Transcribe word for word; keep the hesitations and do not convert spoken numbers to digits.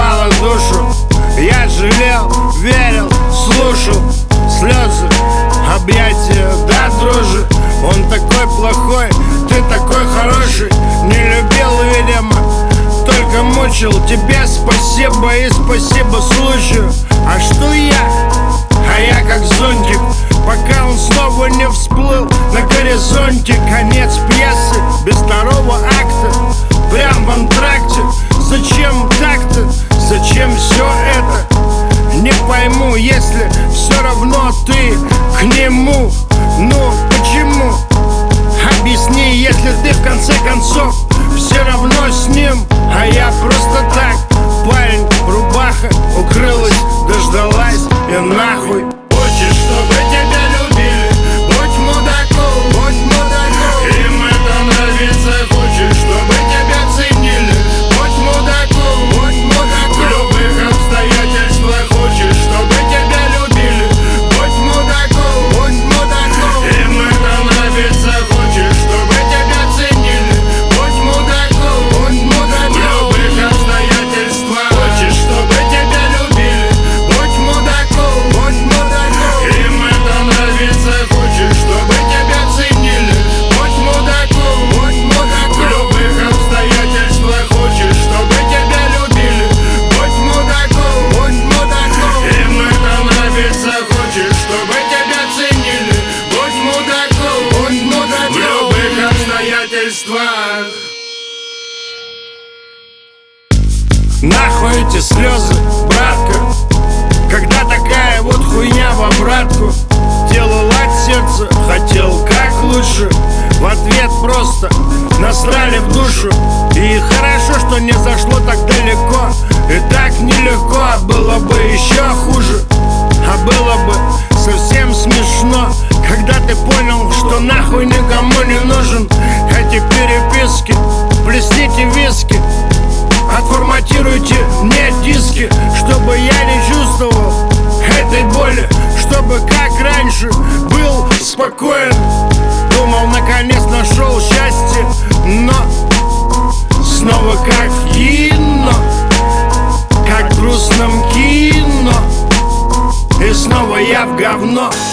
рвало душу. Я жалел, верил, слушал слезы, объятия, да, дружи. Он такой плохой, ты такой хороший. Не любил, видимо, только мучил. Тебе спасибо и спасибо случаю. А что я? А я как зонтик, пока он снова не всплыл на горизонте. Конец пьесы без второго акта, прям в антракте. Зачем так-то? Зачем все это? Не пойму, если все равно ты к нему. Ну почему? Объясни, если ты в конце концов все равно с ним. А я просто так, парень, рубаха укрылась, дождалась и нахуй. Хочешь, чтобы тебя любили? Будь мудаком, будь мудаком. Им это нравится. Хочешь, чтобы тебя ценили? Будь мудаком, будь мудаком. В любых обстоятельствах. Хочешь, чтобы тебя любили? Будь мудаком, будь мудаком. Им это нравится. Хочешь, чтобы тебя ценили? Будь мудаком, будь мудаком. В любых обстоятельствах. Хочешь, чтобы тебя любили? Будь мудаком, будь мудаком. Им это нравится. Хочешь, чтобы тебя ценили? Будь мудаком, будь мудаком. В любых обстоятельствах. Хочешь, чтобы тебя любили? Будь мудаком, будь мудаком. Им это нравится. Хочешь, чтобы тебя ценили? Будь мудаком, будь мудаком. В любых обстоятельствах. Нахуй эти слезы, братка, когда такая вот хуйня в обратку. Делал от сердца, хотел как лучше. В ответ просто насрали в душу. И хорошо, что не зашло так далеко. И так нелегко, а было бы еще хуже. А было бы совсем смешно, когда ты понял, что нахуй никому не нужен. Эти переписки, плесните виски, отформатируйте мне диски, чтобы я не чувствовал этой боли, чтобы как раньше был спокоен. Думал, наконец нашел счастье, но снова как в кино, как в грустном кино. И снова я в говно.